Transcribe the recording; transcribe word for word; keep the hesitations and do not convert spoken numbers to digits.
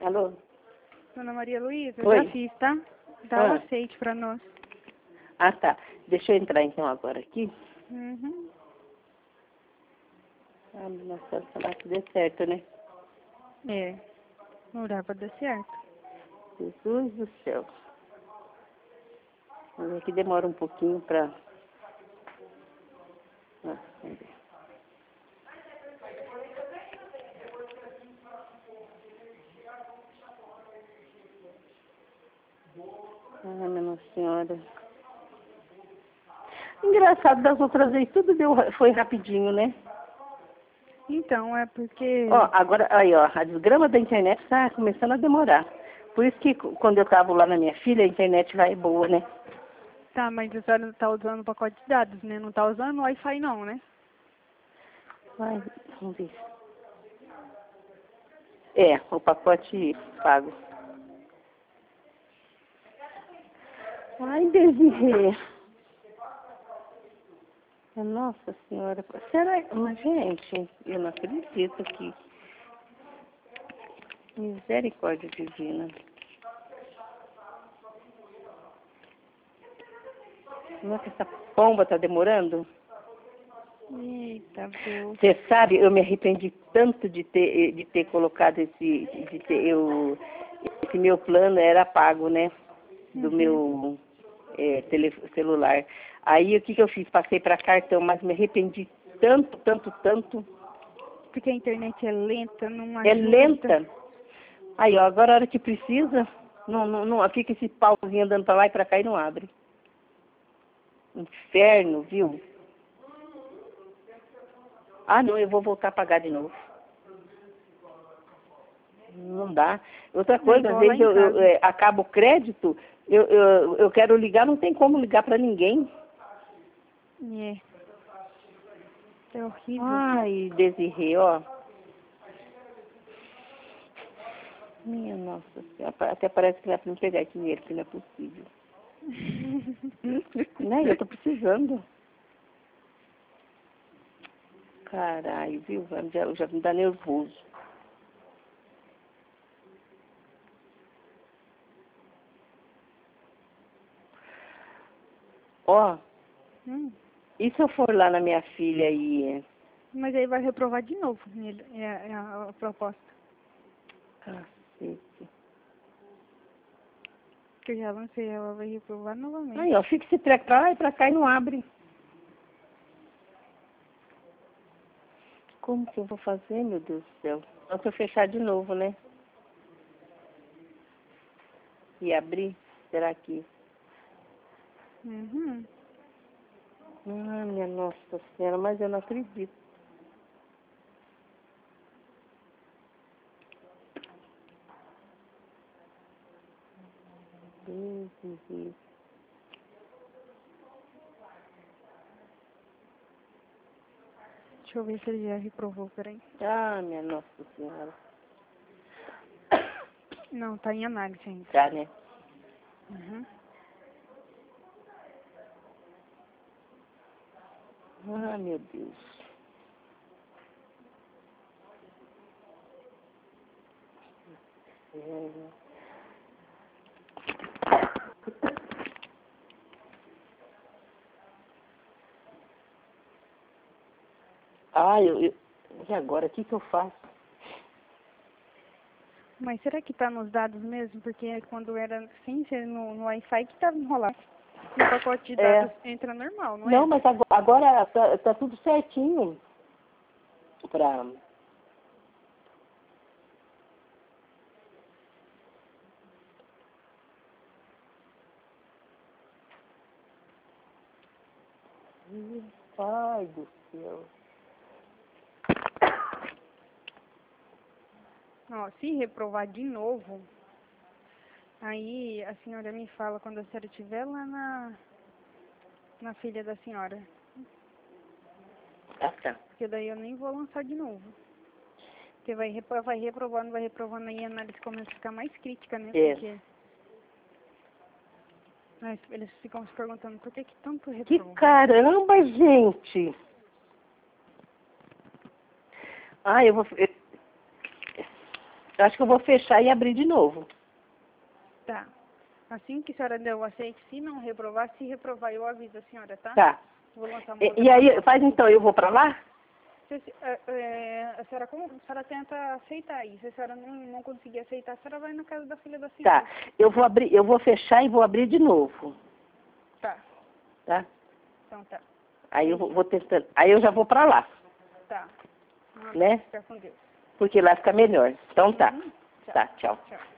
Alô? Dona Maria Luísa, eu Oi. já fiz, tá? Dá o Ah. aceite pra nós. Ah, tá. Deixa eu entrar então agora aqui. Uhum. Ah, nossa, falar que dê certo, né? É. Orar pra dar certo. Jesus do céu. Vamos ver que demora um pouquinho pra... Ah, vamos ver. Ah, minha senhora. Engraçado, das outras vezes tudo deu, foi rapidinho, né? Então, é porque... Ó, agora, aí, ó, a desgrama da internet tá começando a demorar. Por isso que c- quando eu tava lá na minha filha, a internet vai boa, né? Tá, mas a senhora tá usando o pacote de dados, né? Não tá usando o Wi-Fi não, né? Vai, vamos ver. É, o pacote pago. Ai, Desirê. Nossa Senhora. Será? Mas, gente, eu não acredito que... Misericórdia divina. Não é que essa pomba tá demorando? Eita, Deus. Você sabe, eu me arrependi tanto de ter, de ter colocado esse, de ter, eu, esse meu plano era pago, né? Do Uhum. meu é, tele, celular. Aí o que que eu fiz? Passei para cartão, mas me arrependi tanto, tanto, tanto. Porque a internet é lenta, não É ajuda. lenta. Aí, ó, agora a hora que precisa, não, não, não, fica esse pauzinho andando para lá e para cá e não abre. Inferno, viu? Ah, não, eu vou voltar a pagar de novo. Não dá. Outra coisa, É às igual lá vezes em eu, eu casa. é, acabo o crédito, eu, eu, eu quero ligar, não tem como ligar para ninguém. É. É horrível. Ai, Desirê, ó. Minha nossa senhora, até parece que não é para me pegar esse dinheiro, que não é possível. Né? Eu tô precisando. Caralho, viu? Já, já me dá nervoso. Ó, Hum. e se eu for lá na minha filha e... Mas aí vai reprovar de novo, nele, é, a- é a, a proposta. Cacete. Que eu já lancei, ela vai reprovar novamente. Aí, ó, fica esse treco pra lá e pra cá e não abre. Como que eu vou fazer, meu Deus do céu? Só se eu fechar de novo, né? E abrir? Será que... Uhum. Ah, minha nossa senhora, mas eu não acredito. Deus me livre. Deixa eu ver se ele já reprovou, peraí. Ah, minha nossa senhora. Não, tá em análise ainda. Tá, né? Uhum. Ah, meu Deus. É. Ah, eu, eu... E agora, o que que eu faço? Mas será que tá nos dados mesmo? Porque quando era sem ser no, no Wi-Fi que tava enrolado. No pacote de É. dados entra normal, não é? Não, mas agora, agora tá, tá tudo certinho. Pra... Ih, Pai do céu. Ó, se reprovar de novo, aí a senhora me fala quando a senhora estiver lá na, na filha da senhora. Ah, tá. Porque daí eu nem vou lançar de novo. Porque vai, repro- vai reprovando, vai reprovando, aí a análise começa a ficar mais crítica, né? É. Porque mas eles ficam se perguntando por que que tanto Que reprova. caramba, gente! Ah, eu vou... eu- Eu acho que eu vou fechar e abrir de novo. Tá. Assim que a senhora der o aceite, se não reprovar, se reprovar, eu aviso a senhora, tá? Tá. Vou lançar uma E, outra e aí, proposta. faz então, eu vou pra lá? Se, é, é, a senhora, como, a senhora tenta aceitar aí. Se a senhora não, não conseguir aceitar, a senhora vai na casa da filha da senhora. Tá. Eu vou abrir, eu vou fechar e vou abrir de novo. Tá. Tá? Então tá. Aí eu vou, vou testando. Aí eu já vou pra lá, Tá. Ah, né? Fica com Deus. Porque lá fica melhor. Então tá. Uhum. Tchau. Tá, tchau. Tchau.